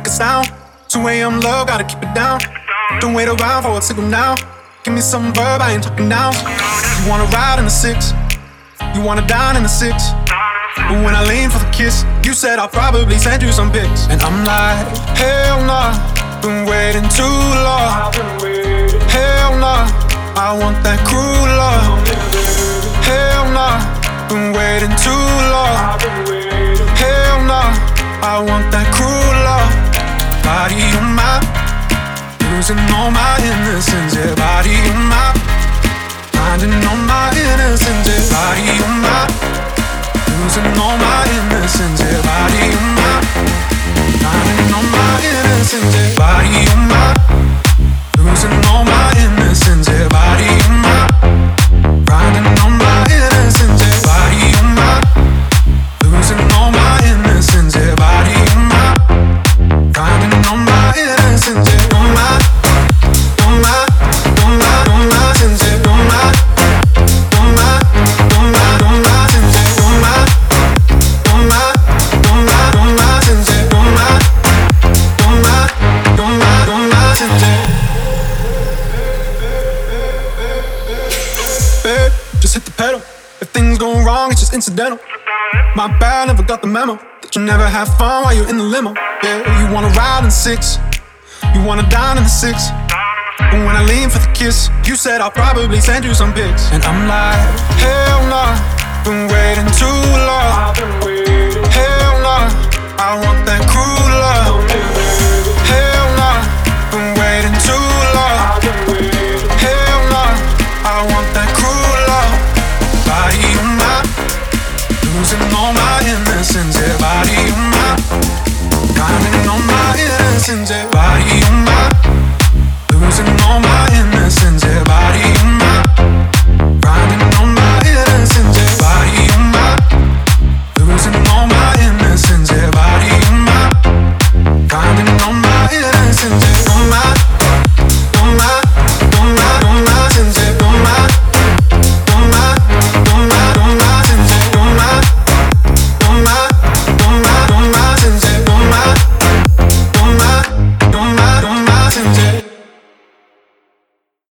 make a sound. 2 a.m. love, gotta keep it down. Don't wait around for a signal now. Give me some verb, I ain't talking nouns. You wanna ride in the 6, you wanna dine in the 6. But when I lean for the kiss, you said I'll probably send you some pics. And I'm like, hell nah, been waiting too long. Hell nah, I want that cruel love. Hell nah, been waiting too long. Hell nah, I want that cruel love. Body on my, losing all my innocence. Yeah, body on my, finding all my innocence. Yeah, body on my, losing all my innocence. Yeah, body on my, finding all my innocence. Yeah, body on my, losing all my innocence. Yeah, body on my, finding all my innocence. Yeah, body on my, losing all my innocence. Yeah, body on my, finding all my innocence. Yeah, on my, on my, on my, on my sense. Yeah, on my, on my, on my, on my sense. Yeah, on my, on my, on my, on my sense. Yeah, on my, on my, on my, on my sense. Yeah. Babe, just hit the pedal. If things go wrong, it's just incidental. My bad, never got the memo that you never have fun while you're in the limo. Yeah, you wanna ride in the 6, you wanna dine in the 6. But when I lean for the kiss, you said I'll probably send you some pics. And I'm like, hell nah, been waiting too long. Hell nah, I want that cruel love. Hell nah, been waiting too long. Hell nah, I want that cruel love. Body on my, losing all my innocence. Yeah, body on my, finding all my innocence. Yeah, body on my, losing all my